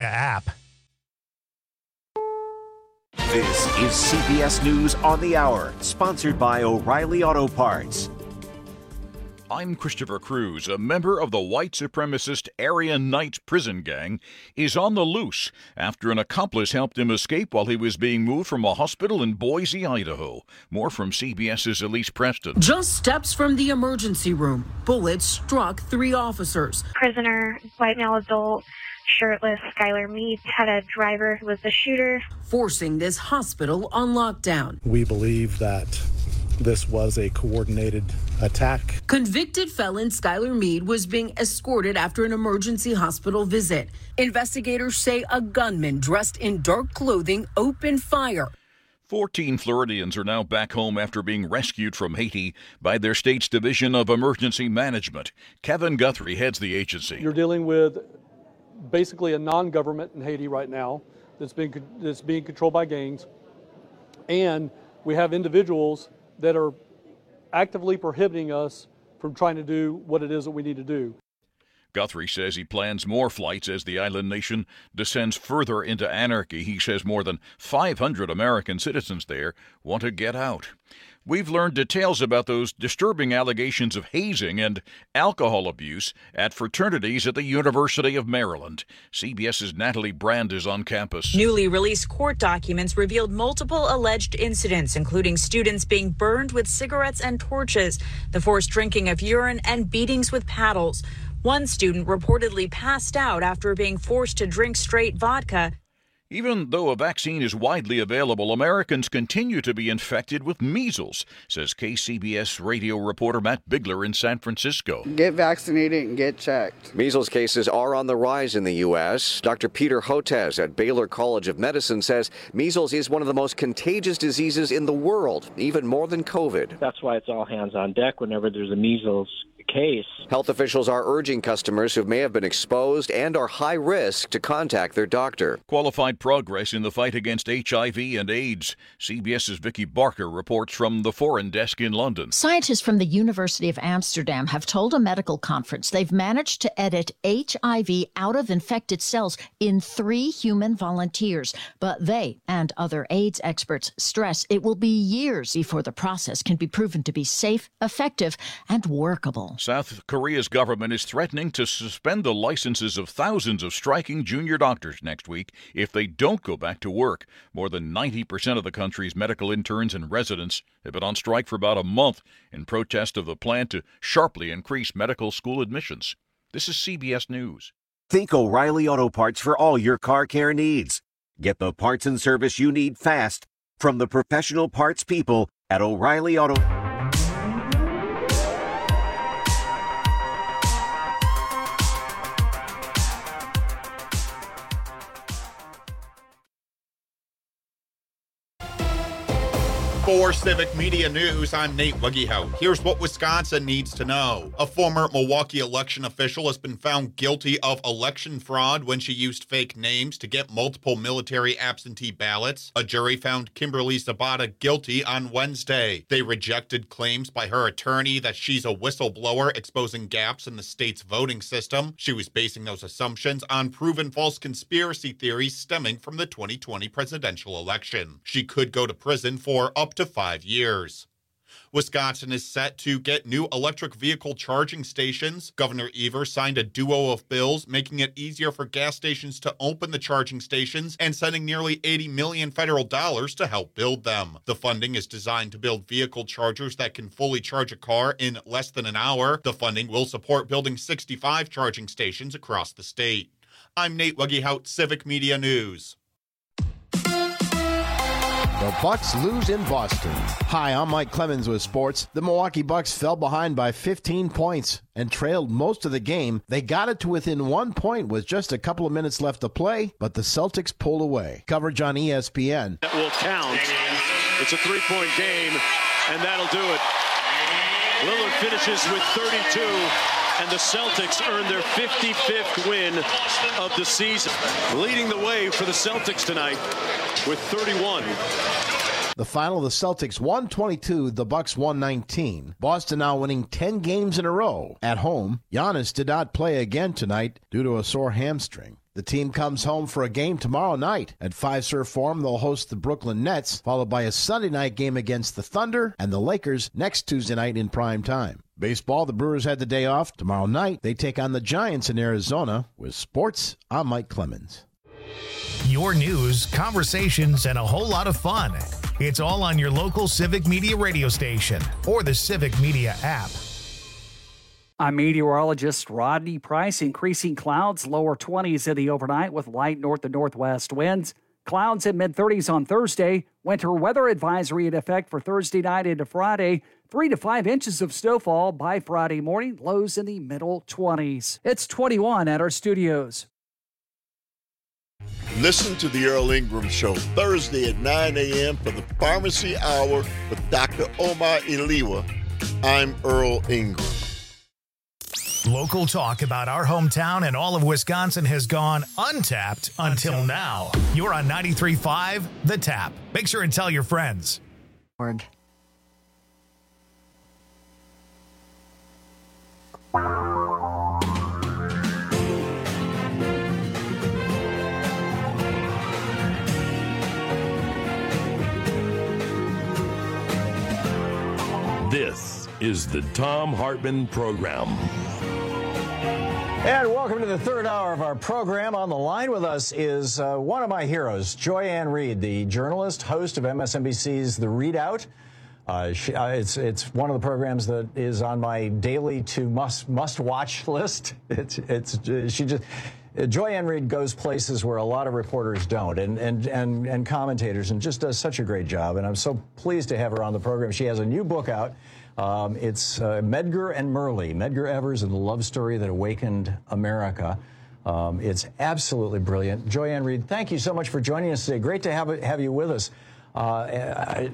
app. This is CBS News on the Hour, sponsored by O'Reilly Auto Parts. I'm Christopher Cruz. A member of the white supremacist Aryan Knights prison gang is on the loose after an accomplice helped him escape while he was being moved from a hospital in Boise, Idaho. More from CBS's Elise Preston. Just steps from the emergency room, bullets struck 3 officers. Prisoner, white male adult, shirtless, Skylar Mead, had a driver who was the shooter. Forcing this hospital on lockdown. We believe that this was a coordinated attack. Convicted felon Skylar Mead was being escorted after an emergency hospital visit. Investigators say a gunman dressed in dark clothing opened fire. 14 Floridians are now back home after being rescued from Haiti by their state's Division of Emergency Management. Kevin Guthrie heads the agency. You're dealing with basically a non-government in Haiti right now that's being controlled by gangs, and we have individuals that are actively prohibiting us from trying to do what it is that we need to do. Guthrie says he plans more flights as the island nation descends further into anarchy. He says more than 500 American citizens there want to get out. We've learned details about those disturbing allegations of hazing and alcohol abuse at fraternities at the University of Maryland. CBS's Natalie Brand is on campus. Newly released court documents revealed multiple alleged incidents, including students being burned with cigarettes and torches, the forced drinking of urine, and beatings with paddles. One student reportedly passed out after being forced to drink straight vodka. Even though a vaccine is widely available, Americans continue to be infected with measles, says KCBS radio reporter Matt Bigler in San Francisco. Get vaccinated and get checked. Measles cases are on the rise in the U.S. Dr. Peter Hotez at Baylor College of Medicine says measles is one of the most contagious diseases in the world, even more than COVID. That's why it's all hands on deck whenever there's a measles case. Health officials are urging customers who may have been exposed and are high risk to contact their doctor. Qualified progress in the fight against HIV and AIDS. CBS's Vicky Barker reports from the Foreign Desk in London. Scientists from the University of Amsterdam have told a medical conference they've managed to edit HIV out of infected cells in 3 human volunteers. But they and other AIDS experts stress it will be years before the process can be proven to be safe, effective, and workable. South Korea's government is threatening to suspend the licenses of thousands of striking junior doctors next week if they don't go back to work. More than 90% of the country's medical interns and residents have been on strike for about a month in protest of the plan to sharply increase medical school admissions. This is CBS News. Think O'Reilly Auto Parts for all your car care needs. Get the parts and service you need fast from the professional parts people at O'Reilly Auto. For Civic Media News, I'm Nate Wuggehout. Here's what Wisconsin needs to know. A former Milwaukee election official has been found guilty of election fraud when she used fake names to get multiple military absentee ballots. A jury found Kimberly Zabata guilty on Wednesday. They rejected claims by her attorney that she's a whistleblower exposing gaps in the state's voting system. She was basing those assumptions on proven false conspiracy theories stemming from the 2020 presidential election. She could go to prison for up to 5 years. Wisconsin is set to get new electric vehicle charging stations. Governor Evers signed a duo of bills making it easier for gas stations to open the charging stations and sending nearly $80 million federal dollars to help build them. The funding is designed to build vehicle chargers that can fully charge a car in less than an hour. The funding will support building 65 charging stations across the state. I'm Nate Wuggehout, Civic Media News. The Bucks lose in Boston. Hi, I'm Mike Clemens with sports. The Milwaukee Bucks fell behind by 15 points and trailed most of the game. They got it to within 1 point with just a couple of minutes left to play, but the Celtics pulled away. Coverage on ESPN. That will count. It's a 3-point game, and that'll do it. Lillard finishes with 32, and the Celtics earn their 55th win of the season. Leading the way for the Celtics tonight with 31. The final, the Celtics 122, the Bucks 119. Boston now winning 10 games in a row at home. Giannis did not play again tonight due to a sore hamstring. The team comes home for a game tomorrow night. At Fiserv Forum, they'll host the Brooklyn Nets, followed by a Sunday night game against the Thunder and the Lakers next Tuesday night in prime time. Baseball, the Brewers had the day off. Tomorrow night, they take on the Giants in Arizona. With sports, I'm Mike Clemens. Your news, conversations, and a whole lot of fun. It's all on your local Civic Media radio station or the Civic Media app. I'm meteorologist Rodney Price. Increasing clouds, lower 20s in the overnight with light north to northwest winds. Clouds in mid-30s on Thursday. Winter weather advisory in effect for Thursday night into Friday. 3 to 5 inches of snowfall by Friday morning. Lows in the middle 20s. It's 21 at our studios. Listen to the Earl Ingram Show Thursday at 9 a.m. for the Pharmacy Hour with Dr. Omar Iliwa. I'm Earl Ingram. Local talk about our hometown and all of Wisconsin has gone untapped until now. You're on 93.5 The Tap. Make sure and tell your friends. This is the Thom Hartmann Program. And welcome to the third hour of our program. On the line with us is one of my heroes, Joy-Ann Reid, the journalist, host of MSNBC's The ReidOut. It's one of the programs that is on my daily to must watch list. Joy-Ann Reid goes places where a lot of reporters don't, and commentators, and just does such a great job. And I'm so pleased to have her on the program. She has a new book out. It's Medgar and Merle, Medgar Evers and the Love Story That Awakened America. It's absolutely brilliant. Joy-Ann Reid, thank you so much for joining us today. Great to have you with us. By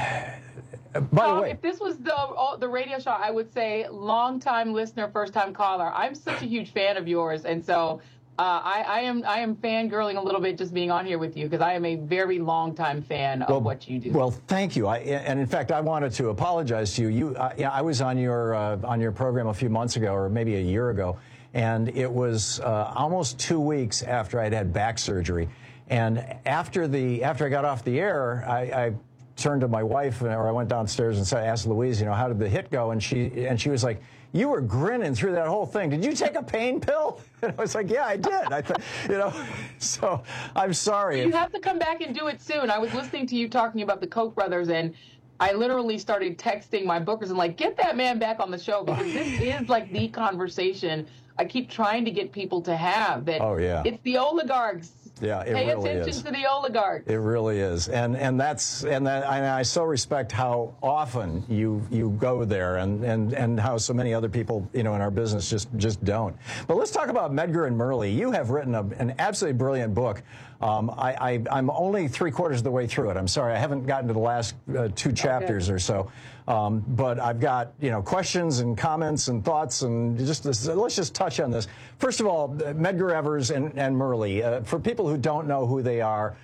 the way, if this was the radio show, I would say long-time listener, first-time caller. I'm such a huge fan of yours, and so I am fangirling a little bit just being on here with you because I am a very long-time fan of what you do. Well, thank you. And in fact, I wanted to apologize to you. I was on your program a few months ago, or maybe a year ago, and it was almost 2 weeks after I'd had back surgery. And after I got off the air, I turned to my wife, or I went downstairs and asked Louise, how did the hit go? And she was like, "You were grinning through that whole thing. Did you take a pain pill?" And I was like, "Yeah, I did." I thought, so I'm sorry. You have to come back and do it soon. I was listening to you talking about the Koch brothers, and I literally started texting my bookers and like, get that man back on the show, because this is like the conversation I keep trying to get people to have. That it's the oligarchs. Yeah, it Pay really attention is. to the oligarchs. It really is, and I so respect how often you go there, and how so many other people in our business just don't. But let's talk about Medgar and Merle. You have written an absolutely brilliant book. I'm only 3/4 of the way through it. I'm sorry, I haven't gotten to the last 2 chapters or so. But I've got questions and comments and thoughts, and let's just touch on this. First of all, Medgar Evers and Merle. For people who don't know who they are,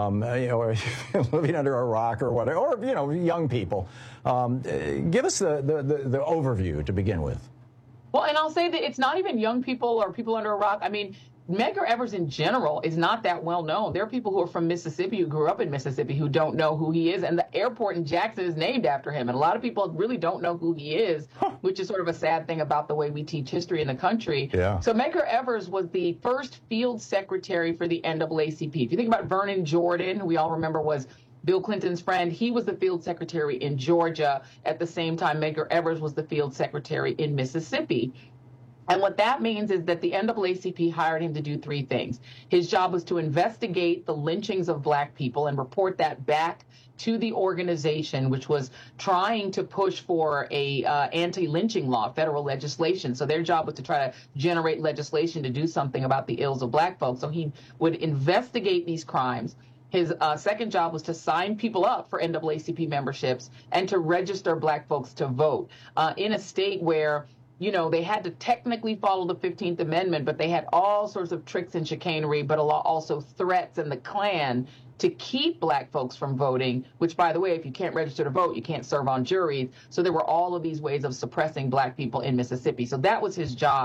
living under a rock or whatever, or young people, give us the overview to begin with. Well, and I'll say that it's not even young people or people under a rock. I mean, Medgar Evers in general is not that well known. There are people who are from Mississippi, who grew up in Mississippi, who don't know who he is. And the airport in Jackson is named after him. And a lot of people really don't know who he is, which is sort of a sad thing about the way we teach history in the country. Yeah. So Medgar Evers was the first field secretary for the NAACP. If you think about Vernon Jordan, who we all remember was Bill Clinton's friend, he was the field secretary in Georgia. At the same time, Medgar Evers was the field secretary in Mississippi. And what that means is that the NAACP hired him to do 3 things. His job was to investigate the lynchings of black people and report that back to the organization, which was trying to push for a anti-lynching law, federal legislation. So their job was to try to generate legislation to do something about the ills of black folks. So he would investigate these crimes. His second job was to sign people up for NAACP memberships and to register black folks to vote in a state where they had to technically follow the 15th Amendment, but they had all sorts of tricks and chicanery, but also threats and the Klan to keep black folks from voting, which, by the way, if you can't register to vote, you can't serve on juries. So there were all of these ways of suppressing black people in Mississippi. So that was his job.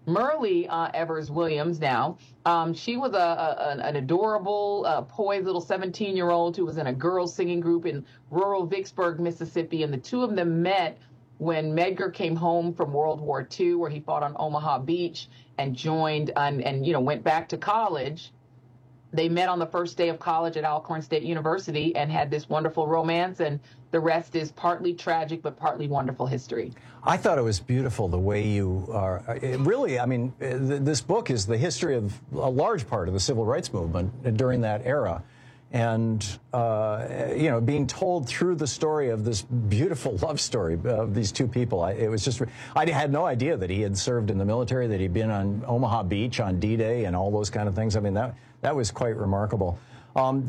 Myrlie Evers Williams now, she was an adorable, poised little 17-year-old who was in a girls singing group in rural Vicksburg, Mississippi, and the two of them met when Medgar came home from World War II, where he fought on Omaha Beach and joined and went back to college. They met on the first day of college at Alcorn State University and had this wonderful romance, and the rest is partly tragic but partly wonderful history. I thought it was beautiful the way you are. Really, I mean, this book is the history of a large part of the civil rights movement during that era. And, being told through the story of this beautiful love story of these two people, it was just, I had no idea that he had served in the military, that he'd been on Omaha Beach on D-Day and all those kind of things. I mean, that was quite remarkable. And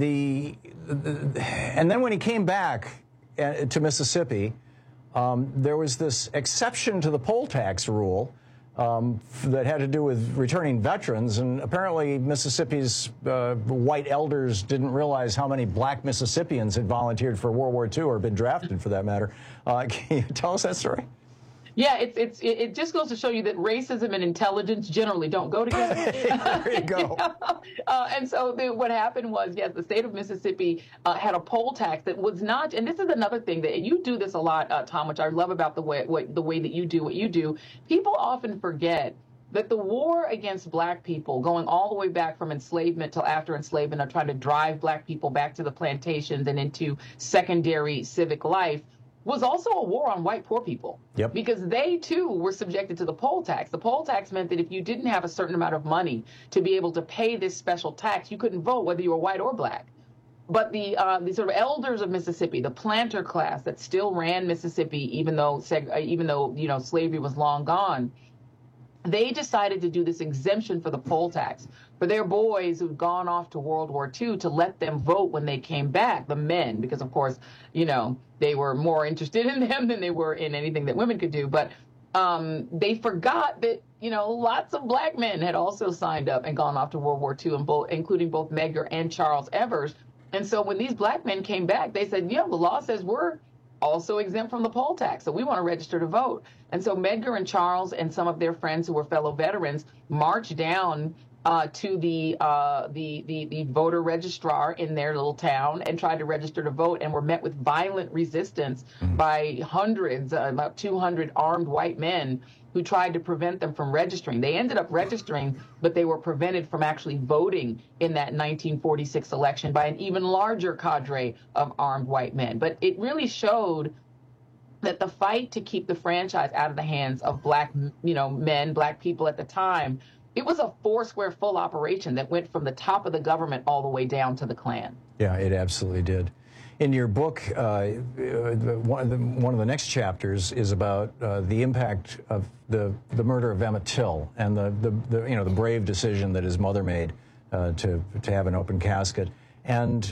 then when he came back to Mississippi, there was this exception to the poll tax rule that had to do with returning veterans, and apparently Mississippi's white elders didn't realize how many black Mississippians had volunteered for World War II or been drafted for that matter. Can you tell us that story? Yeah, it just goes to show you that racism and intelligence generally don't go together. There you go. And so what happened was, yes, the state of Mississippi had a poll tax that was not, and this is another thing that, and you do this a lot, Tom, which I love about the way that you do what you do. People often forget that the war against black people, going all the way back from enslavement till after enslavement, of trying to drive black people back to the plantations and into secondary civic life, was also a war on white poor people. Yep. Because they, too, were subjected to the poll tax. The poll tax meant that if you didn't have a certain amount of money to be able to pay this special tax, you couldn't vote whether you were white or black. But the sort of elders of Mississippi, the planter class that still ran Mississippi, even though slavery was long gone, they decided to do this exemption for the poll tax for their boys who'd gone off to World War II, to let them vote when they came back, the men, because, of course, they were more interested in them than they were in anything that women could do. But they forgot that, lots of black men had also signed up and gone off to World War II, including both Medgar and Charles Evers. And so when these black men came back, they said, the law says we're also exempt from the poll tax, so we want to register to vote. And so Medgar and Charles and some of their friends who were fellow veterans marched down to the voter registrar in their little town and tried to register to vote, and were met with violent resistance by hundreds, about 200 armed white men who tried to prevent them from registering. They ended up registering, but they were prevented from actually voting in that 1946 election by an even larger cadre of armed white men. But it really showed that the fight to keep the franchise out of the hands of black, men, black people at the time, it was a foursquare full operation that went from the top of the government all the way down to the Klan. Yeah, it absolutely did. In your book, one of the next chapters is about the impact of the murder of Emmett Till and the brave decision that his mother made to have an open casket, and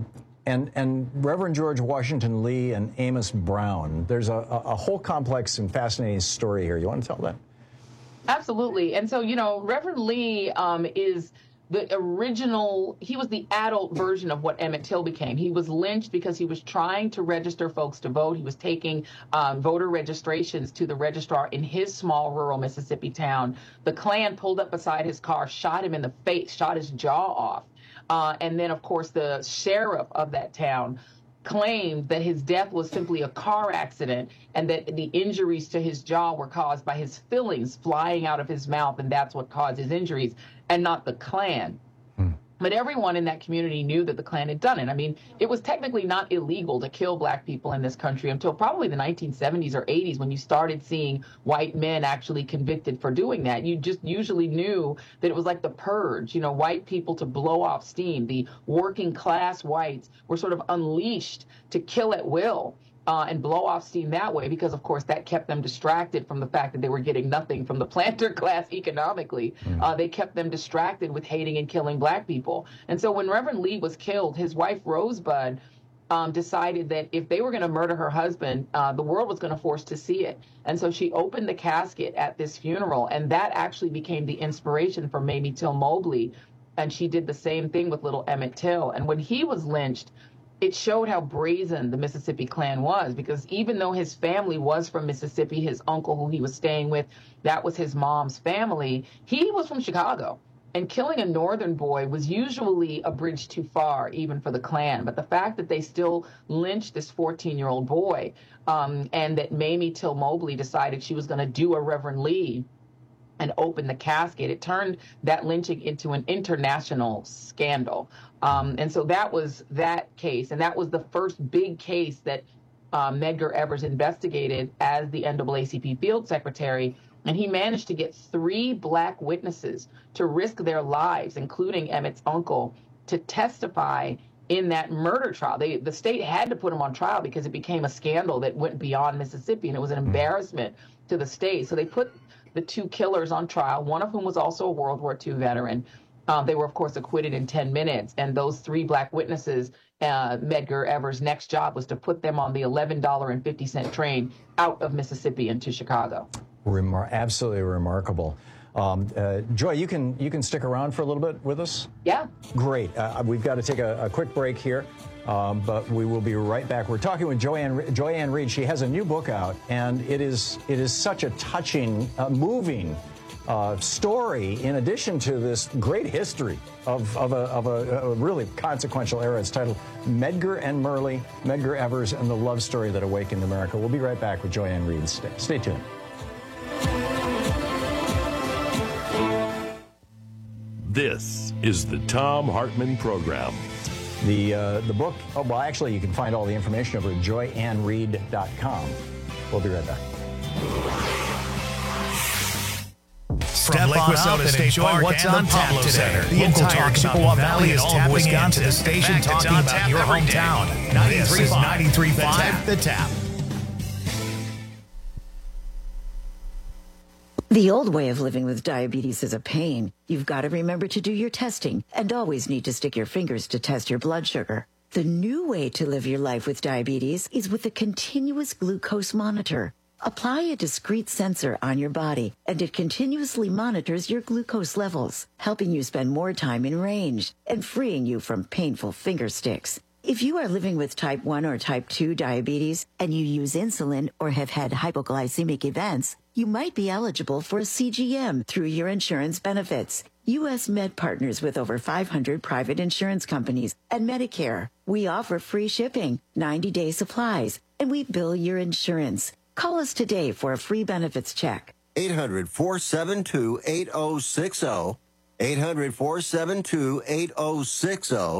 Reverend George Washington Lee and Amos Brown. There's a whole complex and fascinating story here. You want to tell that? Absolutely. And so, Reverend Lee is the original, he was the adult version of what Emmett Till became. He was lynched because he was trying to register folks to vote. He was taking voter registrations to the registrar in his small rural Mississippi town. The Klan pulled up beside his car, shot him in the face, shot his jaw off. And then, of course, the sheriff of that town claimed that his death was simply a car accident and that the injuries to his jaw were caused by his fillings flying out of his mouth, and that's what caused his injuries, and not the Klan. But everyone in that community knew that the Klan had done it. I mean, it was technically not illegal to kill black people in this country until probably the 1970s or 80s, when you started seeing white men actually convicted for doing that. You just usually knew that it was like the purge, white people to blow off steam. The working class whites were sort of unleashed to kill at will. And blow off steam that way, because, of course, that kept them distracted from the fact that they were getting nothing from the planter class economically. They kept them distracted with hating and killing black people. And so when Reverend Lee was killed, his wife, Rosebud, decided that if they were going to murder her husband, the world was going to force to see it. And so she opened the casket at this funeral, and that actually became the inspiration for Mamie Till Mobley. And she did the same thing with little Emmett Till. And when he was lynched, it showed how brazen the Mississippi Klan was, because even though his family was from Mississippi, his uncle who he was staying with, that was his mom's family, he was from Chicago. And killing a northern boy was usually a bridge too far, even for the Klan. But the fact that they still lynched this 14-year-old boy, and that Mamie Till Mobley decided she was going to do a Reverend Lee and open the casket, it turned that lynching into an international scandal. And so that was that case. And that was the first big case that Medgar Evers investigated as the NAACP field secretary. And he managed to get 3 black witnesses to risk their lives, including Emmett's uncle, to testify in that murder trial. The state had to put him on trial because it became a scandal that went beyond Mississippi, and it was an embarrassment to the state. So they put the 2 killers on trial, one of whom was also a World War II veteran. They were, of course, acquitted in 10 minutes. And those 3 black witnesses, Medgar Evers' next job was to put them on the $11.50 train out of Mississippi into Chicago. Absolutely remarkable. Joy, you can stick around for a little bit with us? Yeah. Great. We've got to take a quick break here, but we will be right back. We're talking with Joy-Ann Reid. She has a new book out, and it is such a touching, moving story, in addition to this great history of a really consequential era. It's titled Medgar and Merle, Medgar Evers and the Love Story That Awakened America. We'll be right back with Joy-Ann Reid. Stay tuned. This is the Thom Hartmann Program. The book, well, actually, you can find all the information over at joyannreid.com. We'll be right back. Step Lake Wissota State Park what's on tap today. The entire Chippewa Valley is tapping into the station, talking about your hometown. 93.5 The Tap. The old way of living with diabetes is a pain. You've got to remember to do your testing and always need to stick your fingers to test your blood sugar. The new way to live your life with diabetes is with a continuous glucose monitor. Apply a discrete sensor on your body, and it continuously monitors your glucose levels, helping you spend more time in range and freeing you from painful finger sticks. If you are living with type 1 or type 2 diabetes and you use insulin or have had hypoglycemic events, you might be eligible for a CGM through your insurance benefits. U.S. Med partners with over 500 private insurance companies and Medicare. We offer free shipping, 90-day supplies, and we bill your insurance. Call us today for a free benefits check. 800-472-8060. 800-472-8060.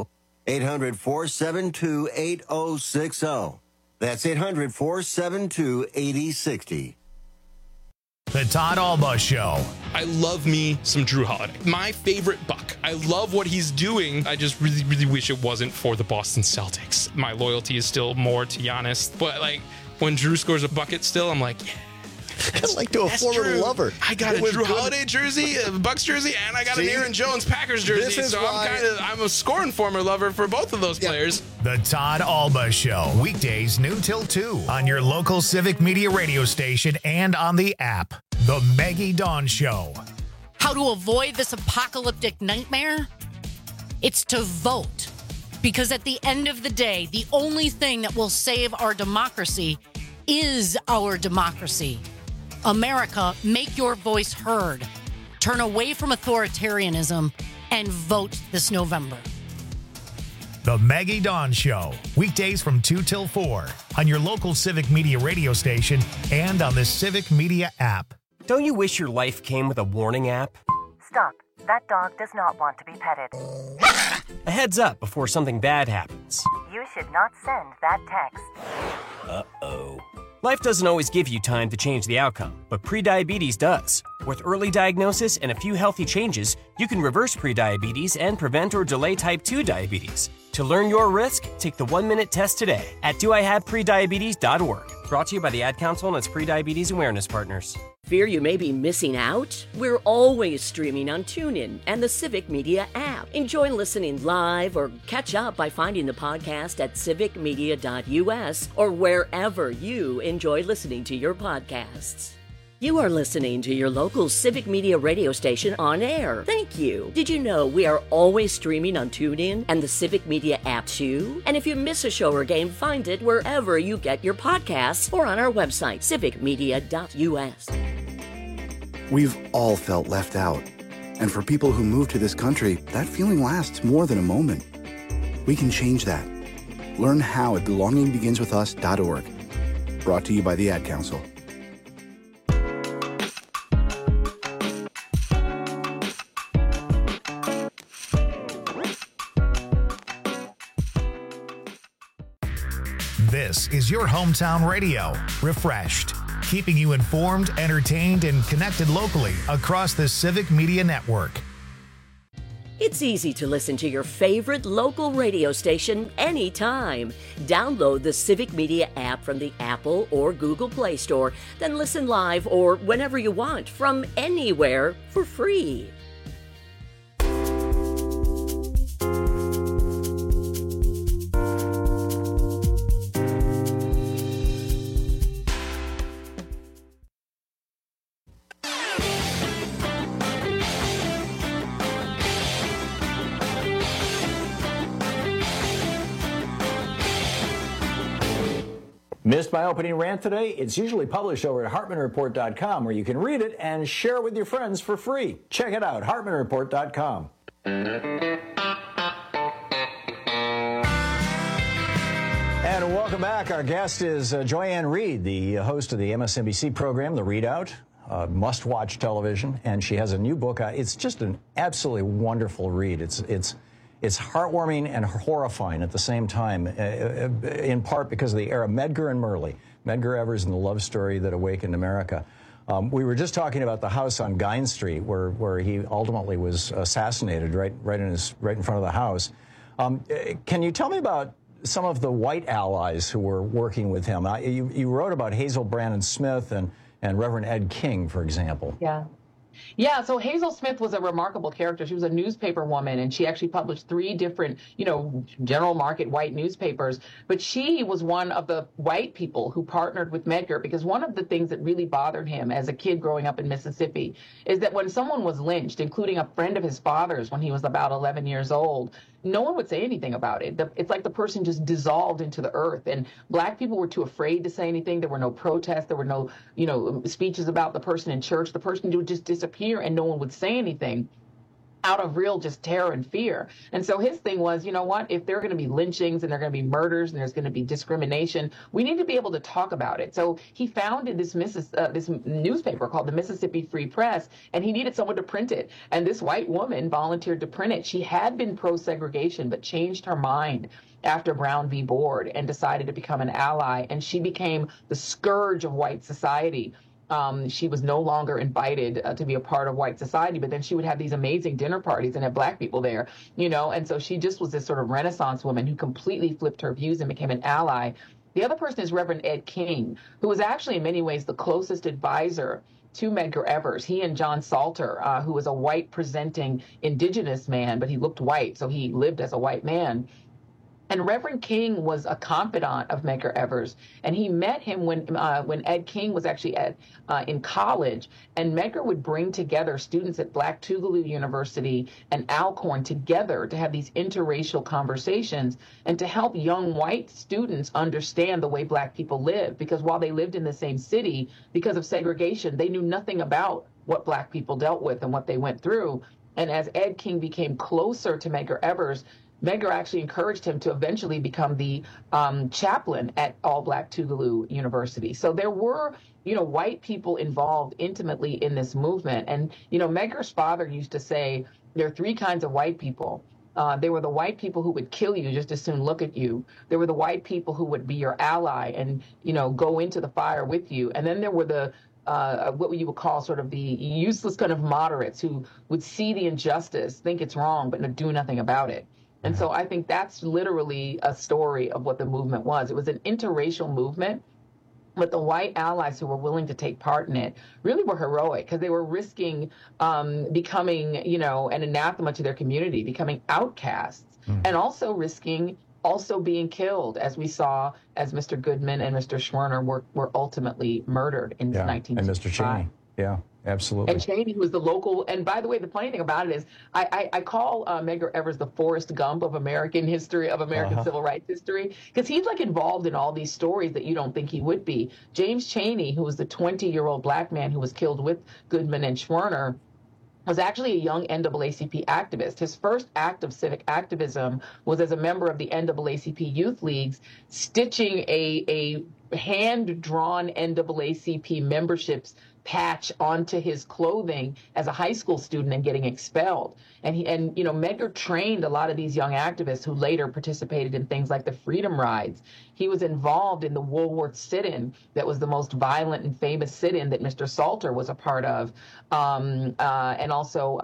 800-472-8060. That's 800-472-8060. The Todd Alba Show. I love me some Drew Holiday. My favorite Buck. I love what he's doing. I just really, really wish it wasn't for the Boston Celtics. My loyalty is still more to Giannis. But, like, when Drew scores a bucket still, I'm like, yeah. Kind of like to a former Drew. lover. I got a Drew Holiday jersey, a Bucks jersey, and I got an Aaron Jones Packers jersey. So I'm a scoring former lover for both of those players. The Todd Alba Show. Weekdays noon till 2 on your local Civic Media radio station and on the app. The Maggie Dawn Show. How to avoid this apocalyptic nightmare? It's to vote. Because at the end of the day, the only thing that will save our democracy is our democracy. America, make your voice heard. Turn away from authoritarianism and vote this November. The Maggie Dawn Show. Weekdays from 2 till 4 on your local Civic Media radio station and on the Civic Media app. Don't you wish your life came with a warning app? Stop. That dog does not want to be petted. A heads up before something bad happens. You should not send that text. Uh-oh. Life doesn't always give you time to change the outcome, but prediabetes does. With early diagnosis and a few healthy changes, you can reverse prediabetes and prevent or delay type 2 diabetes. To learn your risk, take the 1-minute test today at doihaveprediabetes.org. Brought to you by the Ad Council and its prediabetes awareness partners. Fear you may be missing out? We're always streaming on TuneIn and the Civic Media app. Enjoy listening live or catch up by finding the podcast at civicmedia.us or wherever you enjoy listening to your podcasts. You are listening to your local Civic Media radio station on air. Thank you. Did you know we are always streaming on TuneIn and the Civic Media app too? And if you miss a show or game, find it wherever you get your podcasts or on our website, civicmedia.us. We've all felt left out. And for people who move to this country, that feeling lasts more than a moment. We can change that. Learn how at belongingbeginswithus.org. Brought to you by the Ad Council. This is your hometown radio, Refreshed, keeping you informed, entertained, and connected locally across the Civic Media Network. It's easy to listen to your favorite local radio station anytime. Download the Civic Media app from the Apple or Google Play Store, then listen live or whenever you want from anywhere for free. Missed my opening rant today? It's usually published over at HartmanReport.com, where you can read it and share it with your friends for free. Check it out, HartmanReport.com. And welcome back. Our guest is Joy-Ann Reid, the host of the MSNBC program, The Readout, must-watch television, and she has a new book out. It's just an absolutely wonderful read. It's heartwarming and horrifying at the same time, in part because of the era. Medgar and Merle, Medgar Evers and the love story that awakened America. We were just talking about the house on Guine Street, where he ultimately was assassinated right in front of the house. Can you tell me about some of the white allies who were working with him? You wrote about Hazel Brannon Smith and Reverend Ed King, for example. Yeah, so Hazel Smith was a remarkable character. She was a newspaper woman, and she actually published 3 different, general market white newspapers. But she was one of the white people who partnered with Medgar, because one of the things that really bothered him as a kid growing up in Mississippi is that when someone was lynched, including a friend of his father's when he was about 11 years old, no one would say anything about it. It's like the person just dissolved into the earth, and black people were too afraid to say anything. There were no protests. There were no, speeches about the person in church. The person would just disappear, and no one would say anything out of real just terror and fear. And so his thing was, you know what, if there are going to be lynchings and there are going to be murders and there's going to be discrimination, we need to be able to talk about it. So he founded this newspaper called the Mississippi Free Press, and he needed someone to print it. And this white woman volunteered to print it. She had been pro-segregation, but changed her mind after Brown v. Board and decided to become an ally. And she became the scourge of white society. She was no longer invited to be a part of white society, but then she would have these amazing dinner parties and have black people there, and so she just was this sort of Renaissance woman who completely flipped her views and became an ally. The other person is Reverend Ed King, who was actually in many ways the closest advisor to Medgar Evers. He and John Salter, who was a white presenting indigenous man, but he looked white, so he lived as a white man. And Reverend King was a confidant of Medgar Evers, and he met him when Ed King was actually in college, and Medgar would bring together students at Black Tougaloo University and Alcorn together to have these interracial conversations and to help young white students understand the way black people live, because while they lived in the same city, because of segregation, they knew nothing about what black people dealt with and what they went through. And as Ed King became closer to Medgar Evers, Medgar actually encouraged him to eventually become the chaplain at All Black Tougaloo University. So there were, white people involved intimately in this movement. And, Medgar's father used to say there are 3 kinds of white people. There were the white people who would kill you just as soon look at you. There were the white people who would be your ally and, go into the fire with you. And then there were the what you would call sort of the useless kind of moderates who would see the injustice, think it's wrong, but do nothing about it. And so I think that's literally a story of what the movement was. It was an interracial movement, but the white allies who were willing to take part in it really were heroic, because they were risking becoming, an anathema to their community, becoming outcasts, and also risking also being killed, as we saw as Mr. Goodman and Mr. Schwerner were ultimately murdered in 1965. And Mr. Cheney. Yeah, absolutely. And Cheney was the local, and by the way, the funny thing about it is I call Medgar Evers the Forrest Gump of American history, of American civil rights history, because he's like involved in all these stories that you don't think he would be. James Cheney, who was the 20-year-old black man who was killed with Goodman and Schwerner, was actually a young NAACP activist. His first act of civic activism was as a member of the NAACP youth leagues, stitching a hand-drawn NAACP memberships patch onto his clothing as a high school student and getting expelled. And Medgar trained a lot of these young activists who later participated in things like the Freedom Rides. He was involved in the Woolworth sit-in that was the most violent and famous sit-in that Mr. Salter was a part of. And also,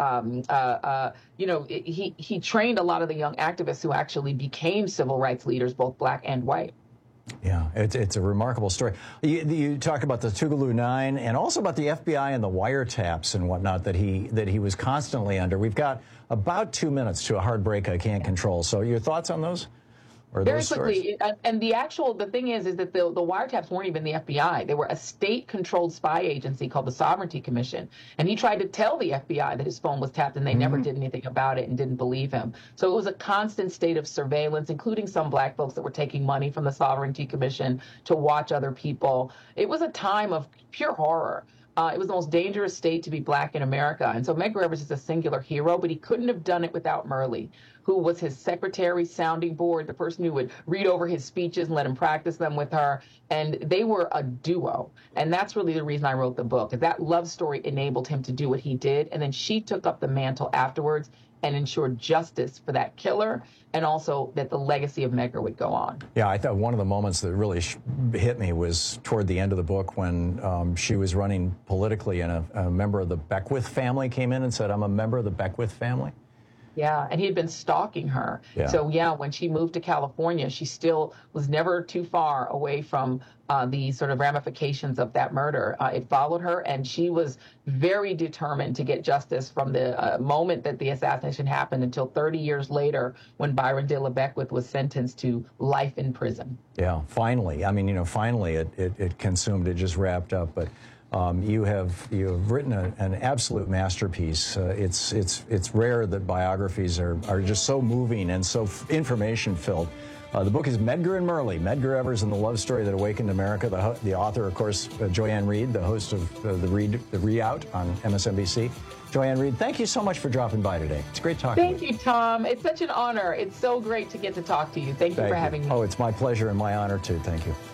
he trained a lot of the young activists who actually became civil rights leaders, both black and white. Yeah, it's a remarkable story. You talk about the Tougaloo Nine and also about the FBI and the wiretaps and whatnot that he was constantly under. We've got about 2 minutes to a hard break I can't control. So your thoughts on those? Very quickly, and the thing is that the wiretaps weren't even the FBI. They were a state-controlled spy agency called the Sovereignty Commission. And he tried to tell the FBI that his phone was tapped, and they never did anything about it and didn't believe him. So it was a constant state of surveillance, including some black folks that were taking money from the Sovereignty Commission to watch other people. It was a time of pure horror. It was the most dangerous state to be black in America. And so Medgar Evers is a singular hero, but he couldn't have done it without Myrlie, who was his secretary, sounding board, the person who would read over his speeches and let him practice them with her. And they were a duo. And that's really the reason I wrote the book. That love story enabled him to do what he did. And then she took up the mantle afterwards and ensured justice for that killer, and also that the legacy of Medgar would go on. Yeah, I thought one of the moments that really hit me was toward the end of the book when she was running politically and a member of the Beckwith family came in and said, "I'm a member of the Beckwith family." Yeah, and he had been stalking her. Yeah. So, when she moved to California, she still was never too far away from the sort of ramifications of that murder. It followed her, and she was very determined to get justice from the moment that the assassination happened until 30 years later when Byron De La Beckwith was sentenced to life in prison. Yeah, finally. I mean, finally it consumed, it just wrapped up. But you have written an absolute masterpiece. It's rare that biographies are just so moving and so information filled. The book is Medgar and Myrlie, Medgar Evers and the Love Story That Awakened America. The author, of course, Joy-Ann Reid, the host of the Re-Out on MSNBC. Joy-Ann Reid, thank you so much for dropping by today. It's great talking with you. Thank you, Tom. It's such an honor. It's so great to get to talk to you. Thank you for having me. Oh, it's my pleasure and my honor, too. Thank you.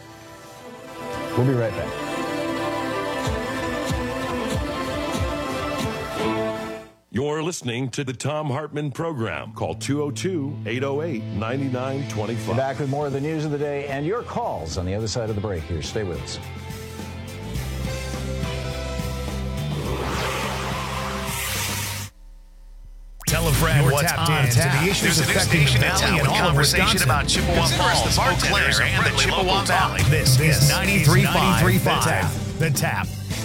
We'll be right back. You're listening to the Thom Hartmann Program. Call 202-808-9925. Back with more of the news of the day and your calls on the other side of the break here. Stay with us. Tell a friend what's tapped into the issues affecting the Valley and all of Wisconsin. About Chippewa Falls, Eau Claire, and the Chippewa Valley. This is 93.5 The Tap.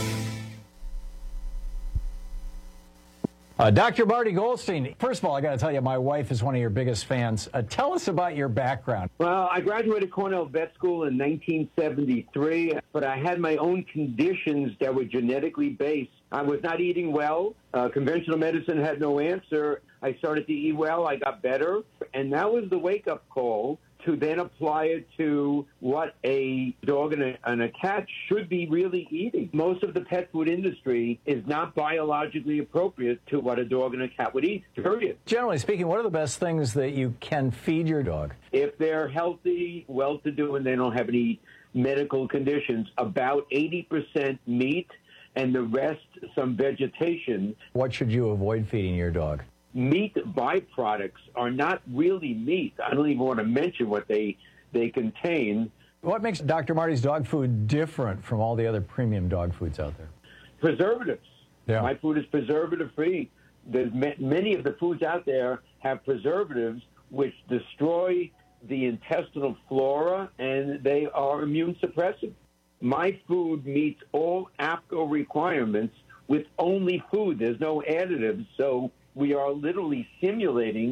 Dr. Marty Goldstein, first of all, I got to tell you, my wife is one of your biggest fans. Tell us about your background. Well, I graduated Cornell Vet School in 1973, but I had my own conditions that were genetically based. I was not eating well. Conventional medicine had no answer. I started to eat well. I got better. And that was the wake-up call to then apply it to what a dog and a cat should be really eating. Most of the pet food industry is not biologically appropriate to what a dog and a cat would eat, period. Generally speaking, what are the best things that you can feed your dog? If they're healthy, well-to-do, and they don't have any medical conditions, about 80% meat and the rest some vegetation. What should you avoid feeding your dog? Meat byproducts are not really meat. I don't even want to mention what they contain. What makes Dr. Marty's dog food different from all the other premium dog foods out there? Preservatives. Yeah. My food is preservative-free. There's many of the foods out there have preservatives which destroy the intestinal flora, and they are immune suppressive. My food meets all APCO requirements with only food. There's no additives, so we are literally simulating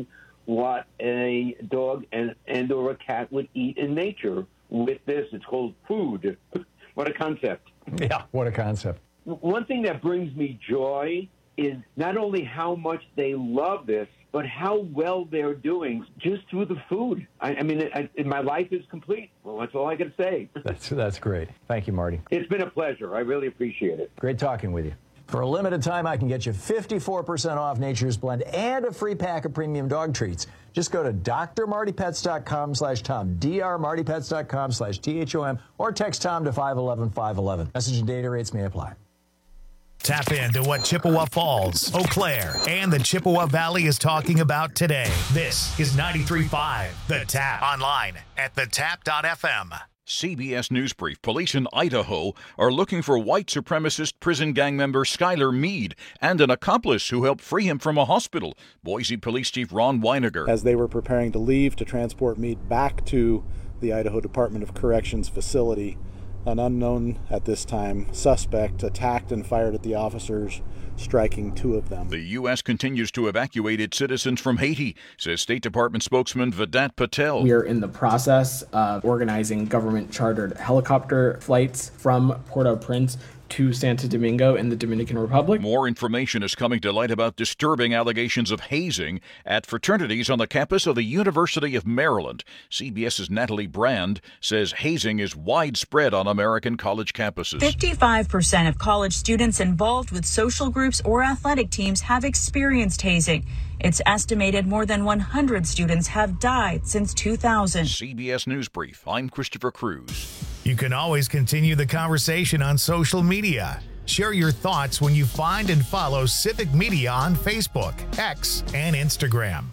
what a dog and or a cat would eat in nature with this. It's called food. What a concept. Yeah, what a concept. One thing that brings me joy is not only how much they love this, but how well they're doing just through the food. I mean, my life is complete. Well, that's all I can say. That's great. Thank you, Marty. It's been a pleasure. I really appreciate it. Great talking with you. For a limited time, I can get you 54% off Nature's Blend and a free pack of premium dog treats. Just go to drmartypets.com/Tom, drmartypets.com/THOM, or text Tom to 511-511. Message and data rates may apply. Tap into what Chippewa Falls, Eau Claire, and the Chippewa Valley is talking about today. This is 93.5 The Tap. Online at thetap.fm. CBS News Brief. Police in Idaho are looking for white supremacist prison gang member Skylar Mead and an accomplice who helped free him from a hospital. Boise Police Chief Ron Weiniger. As they were preparing to leave to transport Mead back to the Idaho Department of Corrections facility, an unknown at this time suspect attacked and fired at the officers, striking 2 of them. The U.S. continues to evacuate its citizens from Haiti, says State Department spokesman Vedat Patel. We are in the process of organizing government-chartered helicopter flights from Port-au-Prince to Santo Domingo in the Dominican Republic. More information is coming to light about disturbing allegations of hazing at fraternities on the campus of the University of Maryland. CBS's Natalie Brand says hazing is widespread on American college campuses. 55% of college students involved with social groups or athletic teams have experienced hazing. It's estimated more than 100 students have died since 2000. CBS News Brief. I'm Christopher Cruz. You can always continue the conversation on social media. Share your thoughts when you find and follow Civic Media on Facebook, X, and Instagram.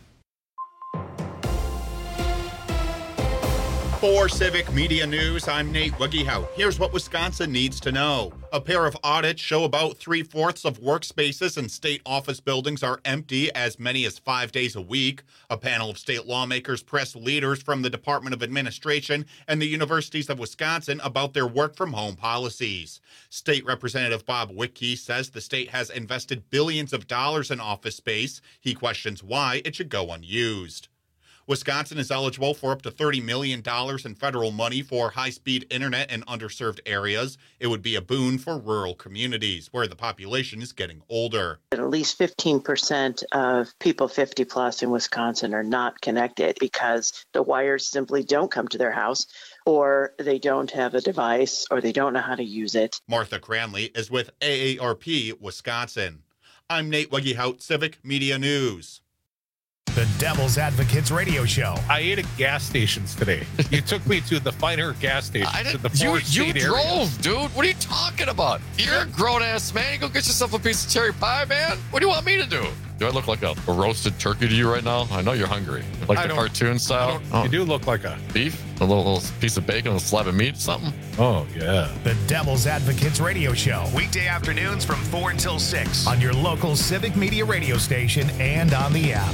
For Civic Media News, I'm Nate Wuggehout. Here's what Wisconsin needs to know. A pair of audits show about 3/4 of workspaces in state office buildings are empty as many as 5 days a week. A panel of state lawmakers pressed leaders from the Department of Administration and the universities of Wisconsin about their work-from-home policies. State Representative Bob Wittke says the state has invested billions of dollars in office space. He questions why it should go unused. Wisconsin is eligible for up to $30 million in federal money for high-speed internet in underserved areas. It would be a boon for rural communities where the population is getting older. At least 15% of people 50 plus in Wisconsin are not connected because the wires simply don't come to their house, or they don't have a device, or they don't know how to use it. Martha Cranley is with AARP Wisconsin. I'm Nate Wuggehout, Civic Media News. The Devil's Advocates Radio Show. I ate at gas stations today. You took me to the finer gas stations. You drove, dude. What are you talking about? You're a grown-ass man. Go get yourself a piece of cherry pie, man. What do you want me to do? Do I look like a roasted turkey to you right now? I know you're hungry. Like the cartoon style? You do look like a... Beef? A little piece of bacon, a slab of meat, something? Oh, yeah. The Devil's Advocates Radio Show. Weekday afternoons from 4 until 6 on your local Civic Media radio station and on the app.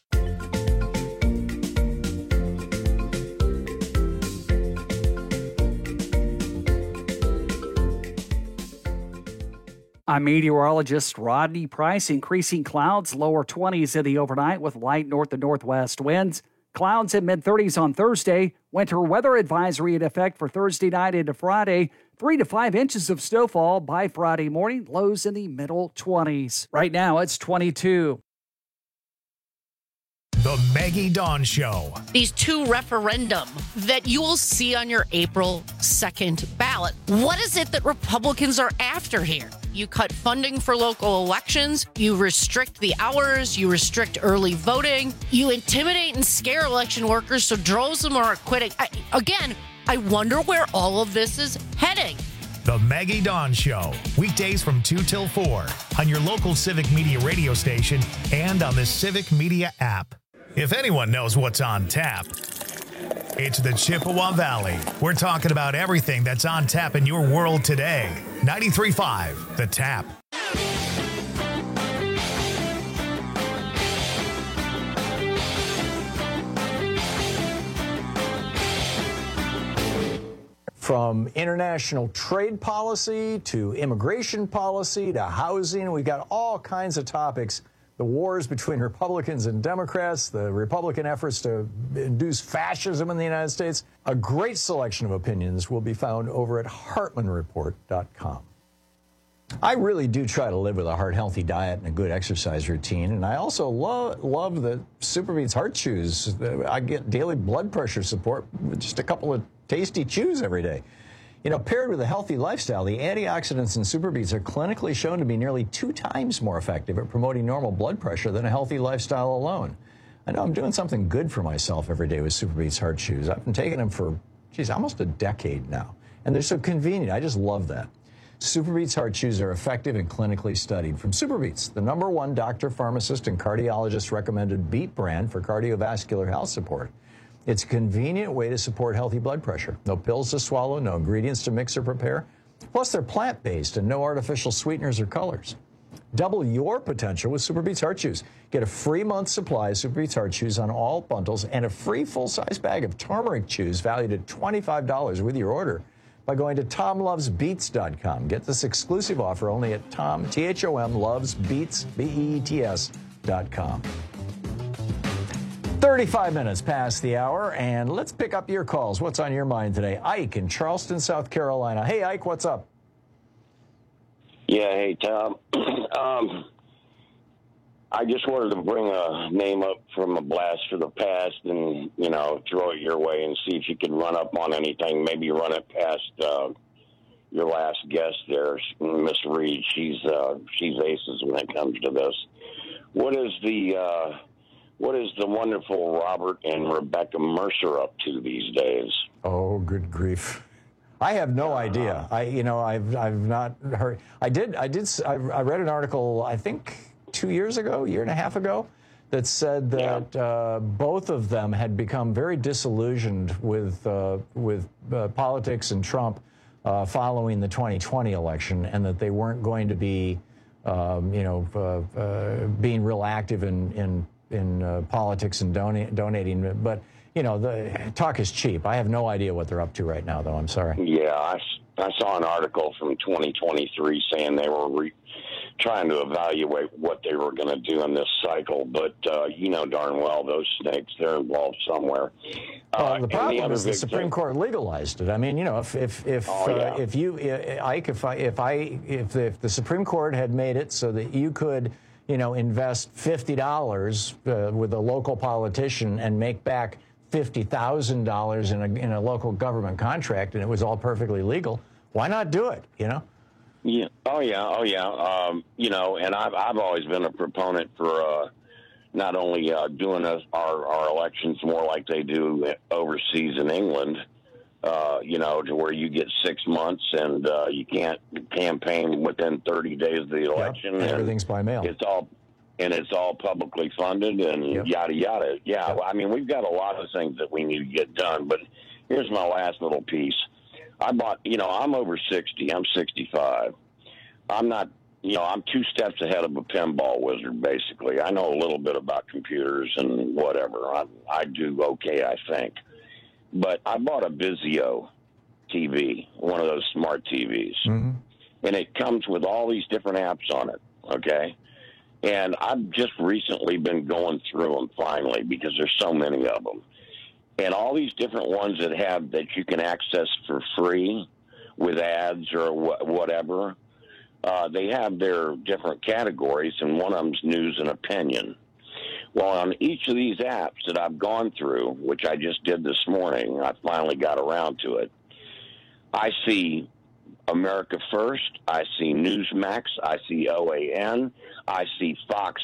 I'm meteorologist Rodney Price. Increasing clouds, lower 20s in the overnight with light north and northwest winds. Clouds in mid-30s on Thursday. Winter weather advisory in effect for Thursday night into Friday. 3 to 5 inches of snowfall by Friday morning. Lows in the middle 20s. Right now it's 22. The Maggie Dawn Show. These 2 referendum that you will see on your April 2nd ballot. What is it that Republicans are after here? You cut funding for local elections. You restrict the hours. You restrict early voting. You intimidate and scare election workers so droves of them are quitting. I wonder where all of this is heading. The Maggie Dawn Show. Weekdays from 2 till 4 on your local Civic Media radio station and on the Civic Media app. If anyone knows what's on tap, it's the Chippewa Valley. We're talking about everything that's on tap in your world today. 93.5 The Tap. From international trade policy to immigration policy to housing, we've got all kinds of topics the wars between Republicans and Democrats, the Republican efforts to induce fascism in the United States. A great selection of opinions will be found over at HeartlandReport.com. I really do try to live with a heart-healthy diet and a good exercise routine, and I also love the SuperBeets Heart Chews. I get daily blood pressure support with just a couple of tasty chews every day. You know, paired with a healthy lifestyle, the antioxidants in SuperBeets are clinically shown to be nearly 2 times more effective at promoting normal blood pressure than a healthy lifestyle alone. I know I'm doing something good for myself every day with SuperBeets Heart Chews. I've been taking them for, almost a decade now, and they're so convenient. I just love that. SuperBeets Heart Chews are effective and clinically studied. From SuperBeets, the #1 doctor, pharmacist, and cardiologist recommended beet brand for cardiovascular health support. It's a convenient way to support healthy blood pressure. No pills to swallow, no ingredients to mix or prepare. Plus, they're plant-based and no artificial sweeteners or colors. Double your potential with SuperBeets Heart Chews. Get a free month supply of SuperBeets Heart Chews on all bundles and a free full-size bag of turmeric chews valued at $25 with your order by going to TomLovesBeets.com. Get this exclusive offer only at TomLovesBeets, BEETS.com. 35 minutes past the hour, and let's pick up your calls. What's on your mind today? Ike in Charleston, South Carolina. Hey, Ike, what's up? Yeah, hey, Tom. I just wanted to bring a name up from a blast for the past and, throw it your way and see if you could run up on anything, maybe run it past your last guest there, Miss Reed. She's aces when it comes to this. What is the wonderful Robert and Rebecca Mercer up to these days? Oh, good grief. I have no idea. I've not heard. I read an article, I think, 2 years ago, year and a half ago, that said that both of them had become very disillusioned with politics and Trump following the 2020 election, and that they weren't going to be, being real active in politics and donating. But, the talk is cheap. I have no idea what they're up to right now, though. I'm sorry. Yeah, I saw an article from 2023 saying they were trying to evaluate what they were going to do in this cycle. But you know darn well those snakes, they're involved somewhere. The problem is the Supreme Court legalized it. I mean, if the Supreme Court had made it so that you could, invest $50 with a local politician and make back $50,000 in a local government contract, and it was all perfectly legal, why not do it? Yeah. Oh yeah. And I've always been a proponent for not only doing our elections more like they do overseas in England, to where you get 6 months and you can't campaign within 30 days of the election. Yep. Everything's by mail. It's all publicly funded and yada, yada. Yeah, yep. I mean, we've got a lot of things that we need to get done, but here's my last little piece. I bought, I'm over 60. I'm 65. I'm not, I'm 2 steps ahead of a pinball wizard, basically. I know a little bit about computers and whatever. I do okay, I think. But I bought a Vizio TV, one of those smart TVs. Mm-hmm. And it comes with all these different apps on it, okay? And I've just recently been going through them finally because there's so many of them. And all these different ones that you can access for free with ads or whatever, they have their different categories, and one of them's news and opinion. Well, on each of these apps that I've gone through, which I just did this morning, I finally got around to it, I see America First, I see Newsmax, I see OAN, I see Fox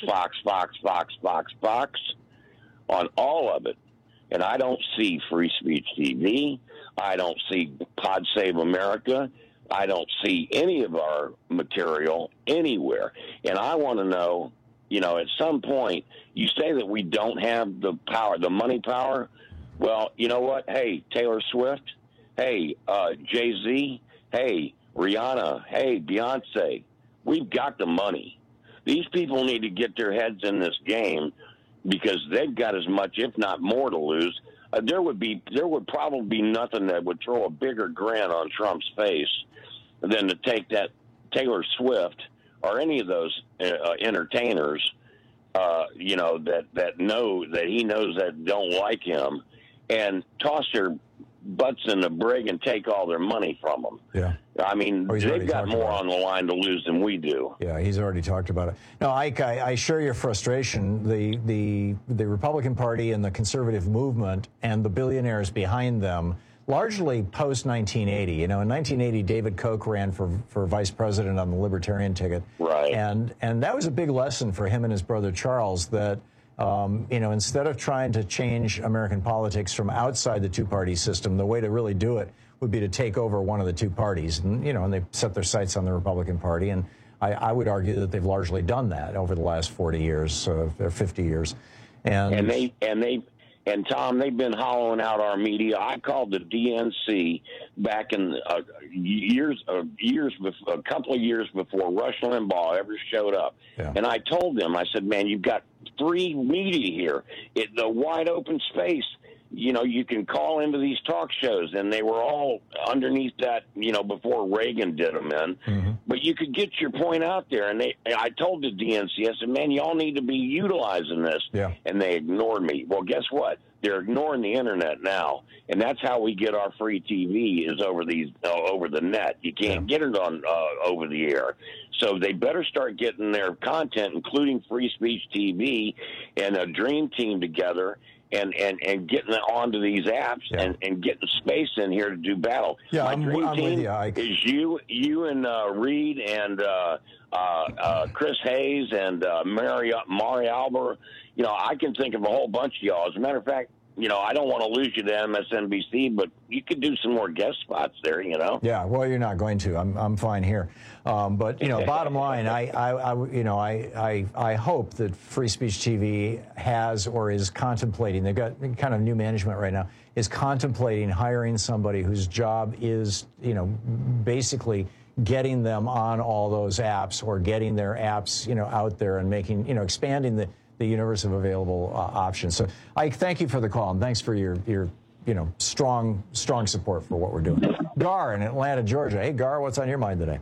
on all of it. And I don't see Free Speech TV. I don't see Pod Save America. I don't see any of our material anywhere. And I want to know, at some point, you say that we don't have the power, the money power. Well, you know what? Hey, Taylor Swift. Hey, Jay-Z. Hey, Rihanna. Hey, Beyonce. We've got the money. These people need to get their heads in this game because they've got as much, if not more, to lose. There would probably be nothing that would throw a bigger grin on Trump's face than to take that Taylor Swift or any of those entertainers that know that he knows that don't like him, and toss their butts in the brig and take all their money from them. Yeah. I mean, they've got more on the line to lose than we do. Yeah, he's already talked about it. No, Ike, I share your frustration. The Republican Party and the conservative movement and the billionaires behind them, largely post-1980. In 1980, David Koch ran for vice president on the Libertarian ticket. Right. And that was a big lesson for him and his brother Charles that, instead of trying to change American politics from outside the two-party system, the way to really do it would be to take over one of the two parties. And, and they set their sights on the Republican Party. And I would argue that they've largely done that over the last 40 years, or 50 years. And Tom, they've been hollowing out our media. I called the DNC back in a couple of years before Rush Limbaugh ever showed up. Yeah. And I told them, I said, man, you've got free media here. The wide open space. You can call into these talk shows, and they were all underneath that, before Reagan did them in. Mm-hmm. But you could get your point out there. And I told the DNC, I said, man, y'all need to be utilizing this. Yeah. And they ignored me. Well, guess what? They're ignoring the internet now, and that's how we get our free TV is over the net. You can't get it on over the air. So they better start getting their content, including Free Speech TV, and a dream team together. And getting onto these apps and getting space in here to do battle. Yeah, My I'm dream with team you, Ike. is you and Reed and Chris Hayes and Mari Alber. I can think of a whole bunch of y'all. As a matter of fact, I don't want to lose you to MSNBC, but you could do some more guest spots there. Yeah, well, you're not going to. I'm fine here. But bottom line, I hope that Free Speech TV has or is contemplating. They've got kind of new management right now. Is contemplating hiring somebody whose job is basically getting them on all those apps or getting their apps out there and making expanding the universe of available options. So, Ike, thank you for the call, and thanks for your strong support for what we're doing. Gar in Atlanta, Georgia. Hey, Gar, what's on your mind today?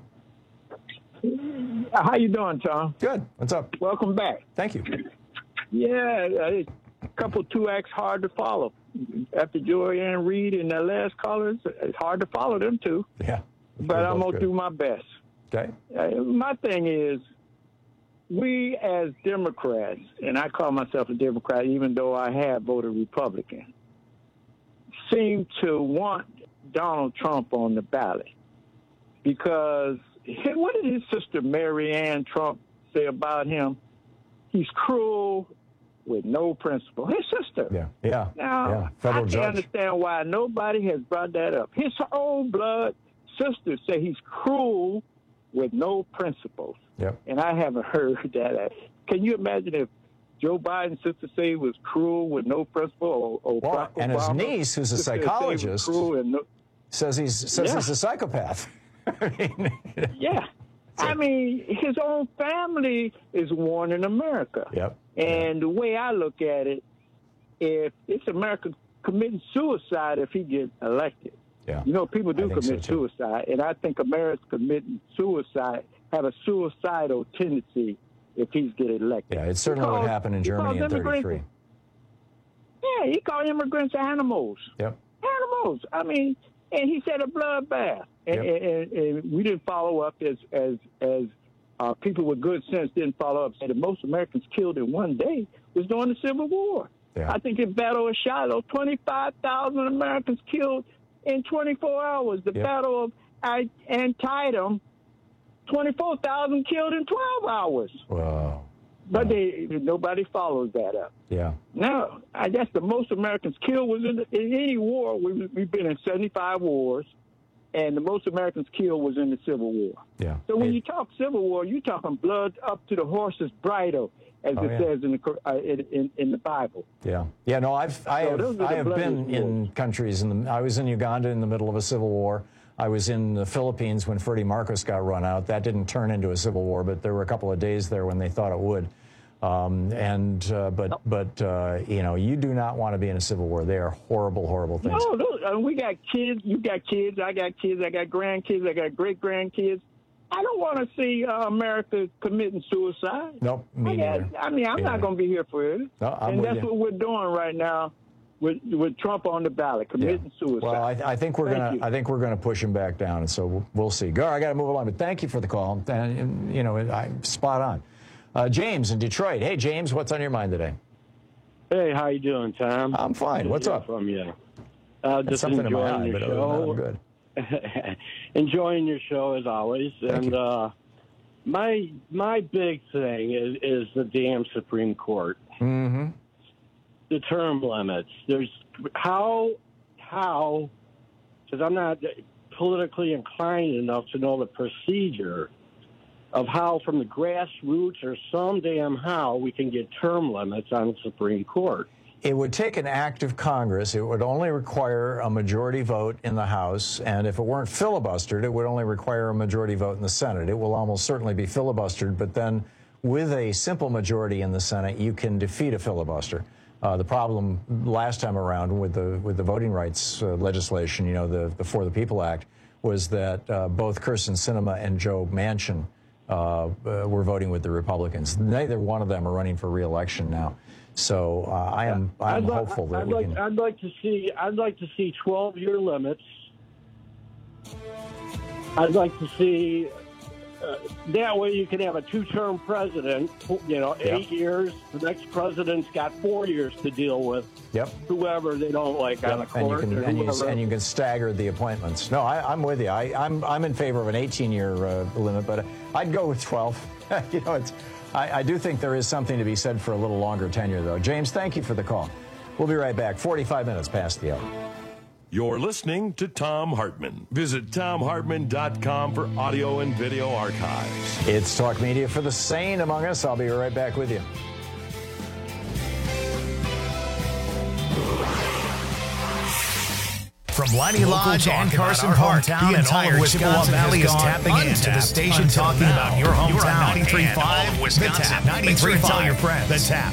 How you doing, Tom? Good. What's up? Welcome back. Thank you. Yeah, a couple 2 acts hard to follow. After Joanne Reed and the last callers, it's hard to follow them too. Yeah. But I'm going to do my best. Okay. My thing is, we as Democrats, and I call myself a Democrat even though I have voted Republican, seem to want Donald Trump on the ballot. Because what did his sister Mary Ann Trump say about him? He's cruel with no principle. His sister. Yeah. Now, Federal I judge. can't understand why nobody has brought that up. His own blood sister say he's cruel with no principles. Yep. And I haven't heard that. Can you imagine if Joe Biden's sister say he was cruel with no principle? Or Well, and his niece, who's a psychologist, says he's a psychopath. Yeah. I mean, his own family is warning America. Yep. And the way I look at it, if it's America committing suicide if he gets elected. Yeah. People do commit suicide, and I think America's committing suicide, have a suicidal tendency if he's getting elected. Yeah, it certainly would happen in Germany in 33. Yeah, he called immigrants animals. Yep. Animals. I mean, and he said a bloodbath. And we didn't follow up as people with good sense didn't follow up. Said the most Americans killed in one day was during the Civil War. Yeah. I think in Battle of Shiloh, 25,000 Americans killed in 24 hours. The Battle of Antietam, 24,000 killed in 12 hours. Wow. But nobody follows that up. Yeah. No, I guess the most Americans killed was in any war. We've been in 75 wars, and the most Americans killed was in the Civil War. Yeah. So when you talk Civil War, you're talking blood up to the horse's bridle, as it says in the Bible. Yeah. Yeah. No, I have been in countries. I was in Uganda in the middle of a civil war. I was in the Philippines when Ferdy Marcos got run out. That didn't turn into a civil war, but there were a couple of days there when they thought it would. You do not want to be in a civil war. They are horrible, horrible things. No, we got kids. You got kids. I got kids. I got grandkids. I got great grandkids. I don't want to see America committing suicide. Nope, me neither. I'm not going to be here for it. No, and that's what we're doing right now with Trump on the ballot, committing suicide. Well, I think we're gonna push him back down, and so we'll see. Gar, I got to move along, but thank you for the call. And I'm spot on. James in Detroit. Hey, James, what's on your mind today? Hey, how you doing, Tom? I'm fine. What's up? From you. Just something in my eye, but I'm good. Enjoying your show as always. Thank you. My big thing is the damn Supreme Court. Mm-hmm. The term limits. There's how because I'm not politically inclined enough to know the procedure of how from the grassroots or some damn how we can get term limits on the Supreme Court. It would take an act of Congress. It would only require a majority vote in the House, and if it weren't filibustered, it would only require a majority vote in the Senate. It will almost certainly be filibustered, but then with a simple majority in the Senate, you can defeat a filibuster. The problem last time around with the voting rights legislation, the For the People Act, was that both Kyrsten Sinema and Joe Manchin were voting with the Republicans. Neither one of them are running for re-election now. So I'm hopeful that I'd like to see 12-year limits. I'd like to see that way you can have a two-term president. 8 years. The next president's got 4 years to deal with. Yep. Whoever they don't like on the court. And you can stagger the appointments. No, I'm with you. I'm in favor of an 18-year limit, but I'd go with 12. I do think there is something to be said for a little longer tenure, though. James, thank you for the call. We'll be right back. 45 minutes past the hour. You're listening to Thom Hartmann. Visit ThomHartmann.com for audio and video archives. It's Talk Media for the sane among us. I'll be right back with you. From Leinie Lodge and Carson Park, the entire Chippewa Valley is tapping into the station talking about your hometown. 93.5, The Tap. 93.5, tell your friends. The Tap.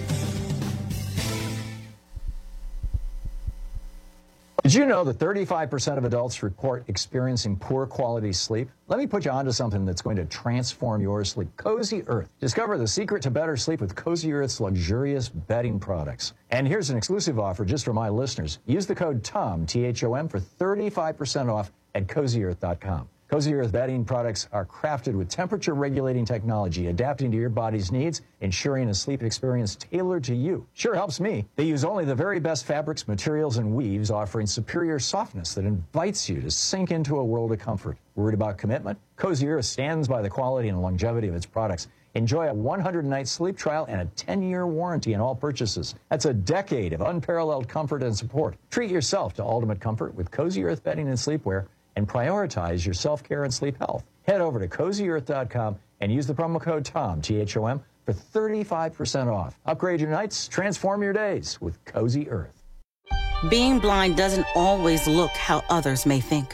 Did you know that 35% of adults report experiencing poor quality sleep? Let me put you onto something that's going to transform your sleep. Cozy Earth. Discover the secret to better sleep with Cozy Earth's luxurious bedding products. And here's an exclusive offer just for my listeners. Use the code THOM, T-H-O-M, for 35% off at CozyEarth.com. Cozy Earth bedding products are crafted with temperature-regulating technology, adapting to your body's needs, ensuring a sleep experience tailored to you. Sure helps me. They use only the very best fabrics, materials, and weaves, offering superior softness that invites you to sink into a world of comfort. Worried about commitment? Cozy Earth stands by the quality and longevity of its products. Enjoy a 100-night sleep trial and a 10-year warranty on all purchases. That's a decade of unparalleled comfort and support. Treat yourself to ultimate comfort with Cozy Earth bedding and sleepwear, and prioritize your self-care and sleep health. Head over to CozyEarth.com and use the promo code THOM, T-H-O-M, for 35% off. Upgrade your nights, transform your days with Cozy Earth. Being blind doesn't always look how others may think.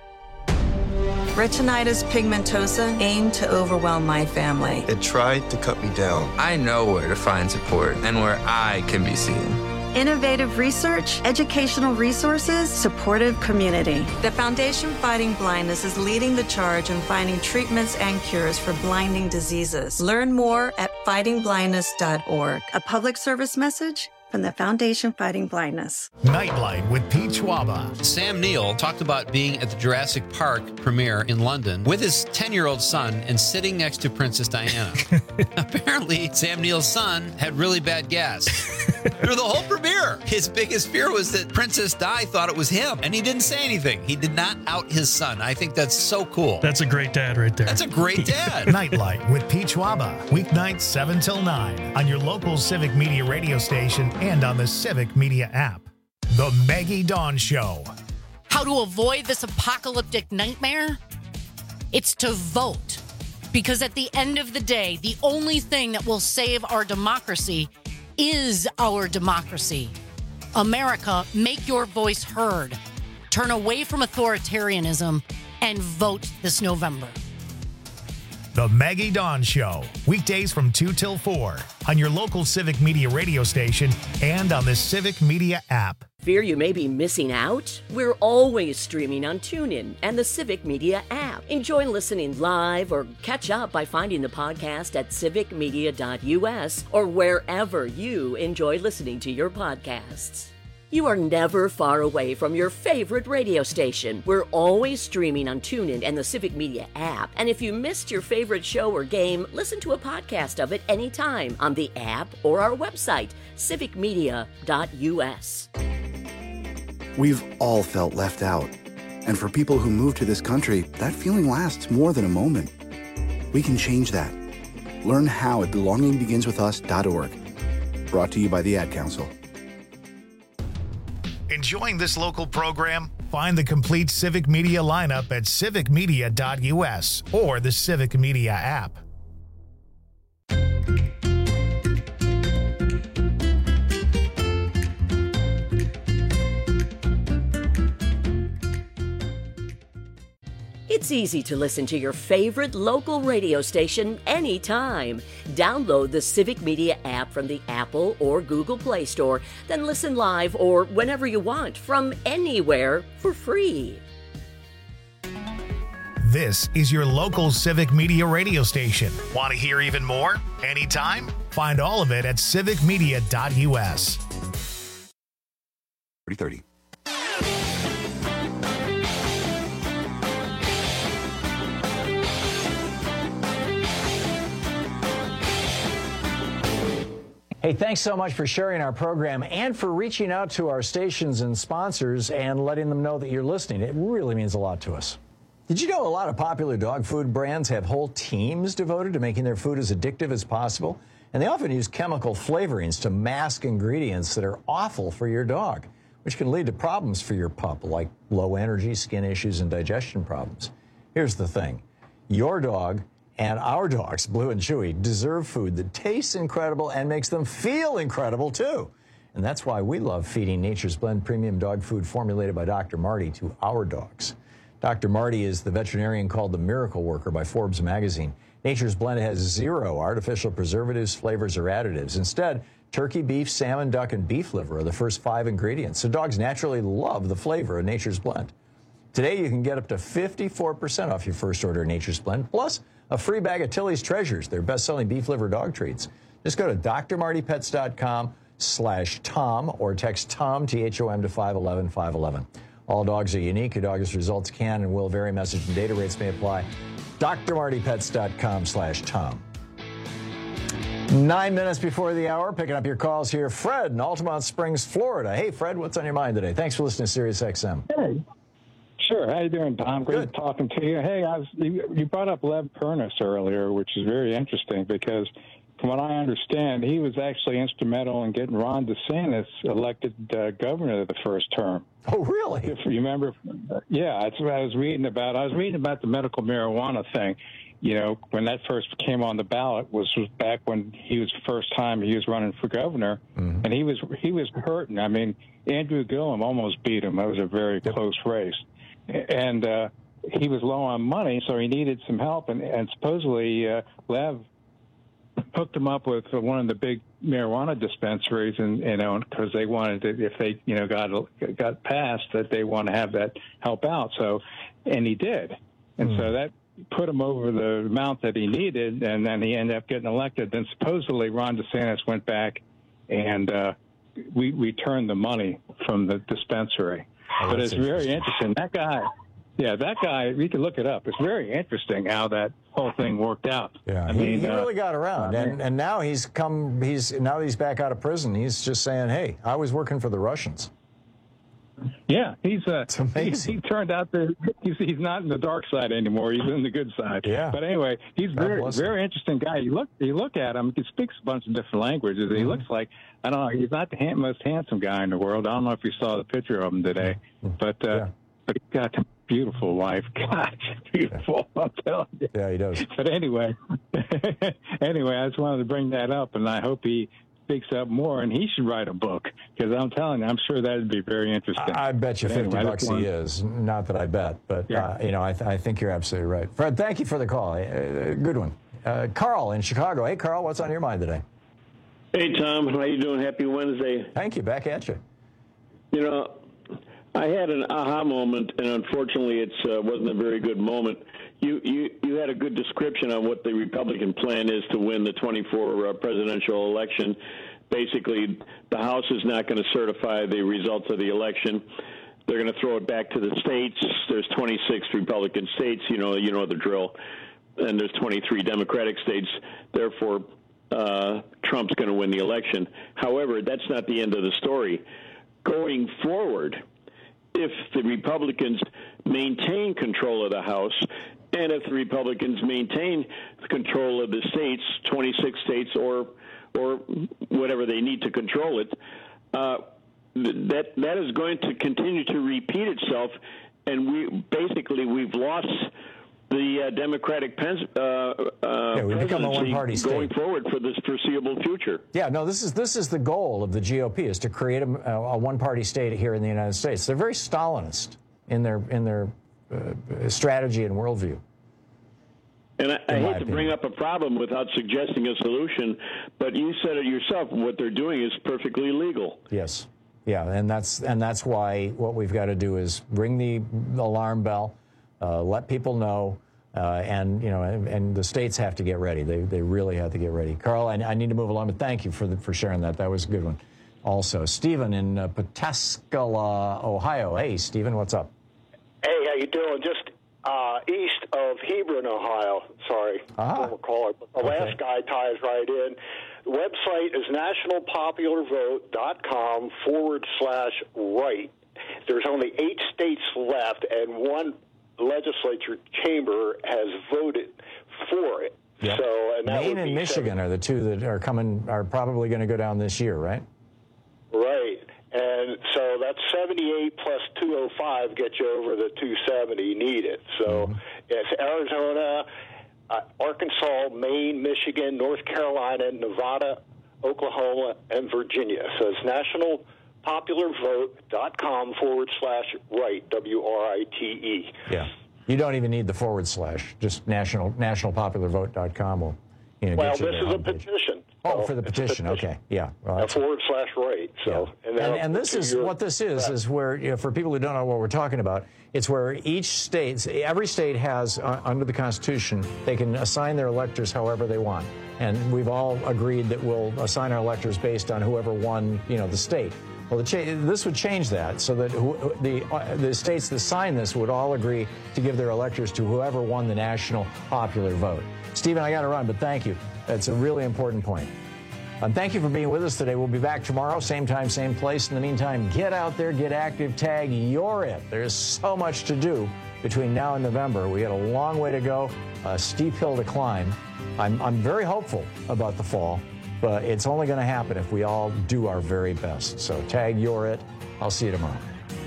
Retinitis pigmentosa aimed to overwhelm my family. It tried to cut me down. I know where to find support and where I can be seen. Innovative research, educational resources, supportive community. The Foundation Fighting Blindness is leading the charge in finding treatments and cures for blinding diseases. Learn more at fightingblindness.org. A public service message from the Foundation Fighting Blindness. Nightlight with Pete Schwaba. Sam Neill talked about being at the Jurassic Park premiere in London with his 10-year-old son and sitting next to Princess Diana. Apparently, Sam Neill's son had really bad gas. Through the whole premiere, his biggest fear was that Princess Di thought it was him, and he didn't say anything. He did not out his son. I think that's so cool. That's a great dad right there. That's a great dad. Nightlight with Pete Schwaba. Weeknights 7 till 9 on your local Civic Media radio station and on the Civic Media app. The Maggie Dawn Show. How to avoid this apocalyptic nightmare? It's to vote. Because at the end of the day, the only thing that will save our democracy is our democracy. America, make your voice heard. Turn away from authoritarianism and vote this November. The Maggie Dawn Show, weekdays from 2 till 4 on your local Civic Media radio station and on the Civic Media app. Fear you may be missing out? We're always streaming on TuneIn and the Civic Media app. Enjoy listening live or catch up by finding the podcast at civicmedia.us or wherever you enjoy listening to your podcasts. You are never far away from your favorite radio station. We're always streaming on TuneIn and the Civic Media app. And if you missed your favorite show or game, listen to a podcast of it anytime on the app or our website, civicmedia.us. We've all felt left out. And for people who move to this country, that feeling lasts more than a moment. We can change that. Learn how at belongingbeginswithus.org. Brought to you by the Ad Council. Enjoying this local program? Find the complete Civic Media lineup at civicmedia.us or the Civic Media app. It's easy to listen to your favorite local radio station anytime. Download the Civic Media app from the Apple or Google Play Store, then listen live or whenever you want from anywhere for free. This is your local Civic Media radio station. Want to hear even more? Anytime? Find all of it at civicmedia.us. 30. Hey, thanks so much for sharing our program and for reaching out to our stations and sponsors and letting them know that you're listening. It really means a lot to us. Did you know a lot of popular dog food brands have whole teams devoted to making their food as addictive as possible? And they often use chemical flavorings to mask ingredients that are awful for your dog, which can lead to problems for your pup, like low energy, skin issues, and digestion problems. Here's the thing. Your dog and our dogs, Blue and Chewy, deserve food that tastes incredible and makes them feel incredible, too. And that's why we love feeding Nature's Blend premium dog food formulated by Dr. Marty to our dogs. Dr. Marty is the veterinarian called the Miracle Worker by Forbes magazine. Nature's Blend has 0 artificial preservatives, flavors, or additives. Instead, turkey, beef, salmon, duck, and beef liver are the first 5 ingredients, so dogs naturally love the flavor of Nature's Blend. Today, you can get up to 54% off your first order of Nature's Blend, plus a free bag of Tilly's Treasures, their best-selling beef liver dog treats. Just go to drmartypets.com/Tom or text Tom, T-H-O-M, to 511-511. All dogs are unique. Your dog's results can and will vary. Message and data rates may apply. drmartypets.com/Tom. 9 minutes before the hour, picking up your calls here. Fred in Altamont Springs, Florida. Hey, Fred, what's on your mind today? Thanks for listening to Sirius XM. Hey. Sure. How you doing, Tom? Great talking to you. Hey, you brought up Lev Pernis earlier, which is very interesting because from what I understand, he was actually instrumental in getting Ron DeSantis elected governor the first term. Oh, really? If you remember, yeah, that's what I was reading about. I was reading about the medical marijuana thing. You know, when that first came on the ballot was back when he was first time he was running for governor, and he was hurting. I mean, Andrew Gillum almost beat him. That was a very close race. And he was low on money, so he needed some help. And supposedly Lev hooked him up with one of the big marijuana dispensaries, and because they wanted to, if they got passed, that they want to have that help out. So, and he did, and so that put him over the amount that he needed, and then he ended up getting elected. Then supposedly Ron DeSantis went back and we returned the money from the dispensary. But it's very interesting. That guy, we can look it up. It's very interesting how that whole thing worked out. Yeah, he really got around, and now he's back out of prison. He's just saying, "Hey, I was working for the Russians." Yeah, it's amazing. He turned out that he's not in the dark side anymore. He's in the good side. Yeah. But anyway, he's very interesting guy. You look at him. He speaks a bunch of different languages. He looks like, I don't know, he's not the most handsome guy in the world. I don't know if you saw the picture of him today, but he's got a beautiful wife. God, beautiful. I'm telling you. Yeah, he does. But anyway, I just wanted to bring that up, and I hope he picks up more, and he should write a book, because I'm telling you, I'm sure that would be very interesting. I bet you $50 he is. Not that I bet, but I think you're absolutely right. Fred, thank you for the call. Good one. Carl in Chicago. Hey, Carl, what's on your mind today? Hey, Tom. How you doing? Happy Wednesday. Thank you. Back at you. You know, I had an aha moment, and unfortunately, it wasn't a very good moment. You had a good description on what the Republican plan is to win the 24 presidential election. Basically, the House is not going to certify the results of the election. They're going to throw it back to the states. There's 26 Republican states. You know the drill. And there's 23 Democratic states. Therefore, Trump's going to win the election. However, that's not the end of the story. Going forward, if the Republicans maintain control of the House, and if the Republicans maintain control of the states, 26 states or whatever they need to control it, that is going to continue to repeat itself, and we've lost the Democratic we become a one-party state going forward for this foreseeable future. Yeah, no, this is the goal of the GOP, is to create a one-party state here in the United States. They're very Stalinist in their strategy and worldview. And I hate to bring up a problem without suggesting a solution, but you said it yourself. What they're doing is perfectly legal. Yes, yeah, and that's why what we've got to do is ring the alarm bell, let people know, and the states have to get ready. They really have to get ready. Carl, I need to move along, but thank you for sharing that. That was a good one. Also, Stephen in Pataskala, Ohio. Hey, Stephen, what's up? Hey, how you doing? Just east of Hebron, Ohio. Sorry, former caller. The last guy ties right in. The website is nationalpopularvote.com/right. There's only 8 states left, and one legislature chamber has voted for it. Yep. So, and Maine and Michigan are the two that are probably going to go down this year, right? Right. And so that's 78 plus 205 gets you over the 270 needed. So it's Arizona, Arkansas, Maine, Michigan, North Carolina, Nevada, Oklahoma, and Virginia. So it's nationalpopularvote.com/right, WRITE. Yeah. You don't even need the /. Just nationalpopularvote.com will well, get you this is a petition. Oh, for the petition. Okay. Yeah. Well, /right. So, yeah. And this is what this is where, for people who don't know what we're talking about, it's where every state has, under the Constitution, they can assign their electors however they want. And we've all agreed that we'll assign our electors based on whoever won, the state. Well, this would change that so that the states that sign this would all agree to give their electors to whoever won the national popular vote. Stephen, I got to run, but thank you. That's a really important point. Thank you for being with us today. We'll be back tomorrow, same time, same place. In the meantime, get out there, get active, tag You're It. There's so much to do between now and November. We got a long way to go, a steep hill to climb. I'm very hopeful about the fall, but it's only going to happen if we all do our very best. So tag You're It. I'll see you tomorrow.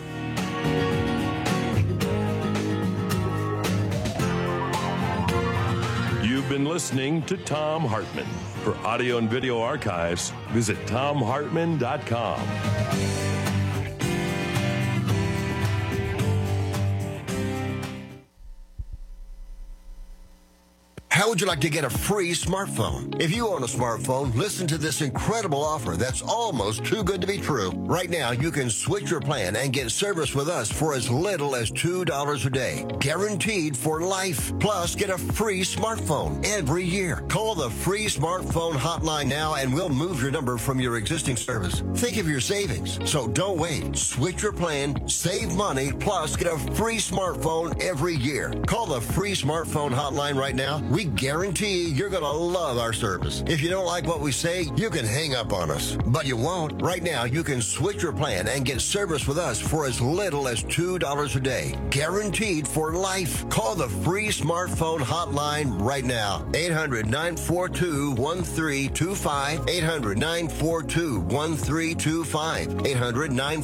You've been listening to Thom Hartmann. For audio and video archives, visit ThomHartmann.com. How would you like to get a free smartphone? If you own a smartphone, listen to this incredible offer that's almost too good to be true. Right now, you can switch your plan and get service with us for as little as $2 a day. Guaranteed for life. Plus, get a free smartphone every year. Call the free smartphone hotline now and we'll move your number from your existing service. Think of your savings. So don't wait. Switch your plan, save money, plus get a free smartphone every year. Call the free smartphone hotline right now. We guarantee you're going to love our service. If you don't like what we say, you can hang up on us. But you won't. Right now, you can switch your plan and get service with us for as little as $2 a day. Guaranteed for life. Call the free smartphone hotline right now. 800-942-1325. 800-942-1325.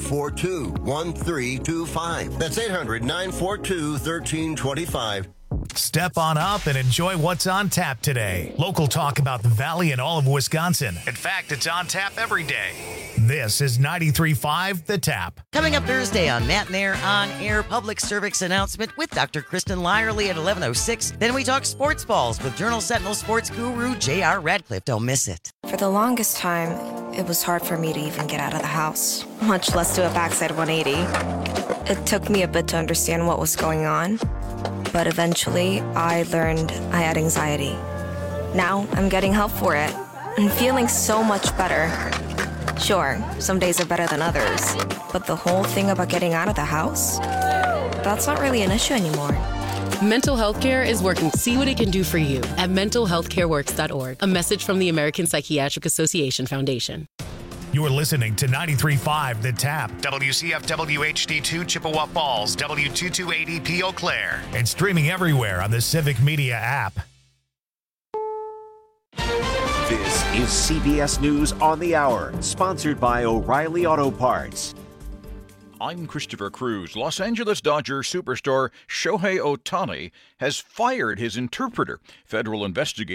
800-942-1325. That's 800-942-1325. Step on up and enjoy what's on tap today. Local talk about the Valley and all of Wisconsin. In fact, it's on tap every day. This is 93.5 The Tap. Coming up Thursday on Matt and Air On Air Public Service Announcement with Dr. Kristen Lyerly at 11:06. Then we talk sports balls with Journal Sentinel sports guru J.R. Radcliffe. Don't miss it. For the longest time, it was hard for me to even get out of the house, much less do a backside 180. It took me a bit to understand what was going on, but eventually I learned I had anxiety. Now I'm getting help for it and feeling so much better. Sure, some days are better than others, but the whole thing about getting out of the house, that's not really an issue anymore. Mental health care is working. See what it can do for you at mentalhealthcareworks.org. A message from the American Psychiatric Association Foundation. You're listening to 93.5 The Tap, WCFW HD2 Chippewa Falls, W2280P Eau Claire, and streaming everywhere on the Civic Media app. This is CBS News on the Hour, sponsored by O'Reilly Auto Parts. I'm Christopher Cruz. Los Angeles Dodger superstar Shohei Ohtani has fired his interpreter. Federal investigators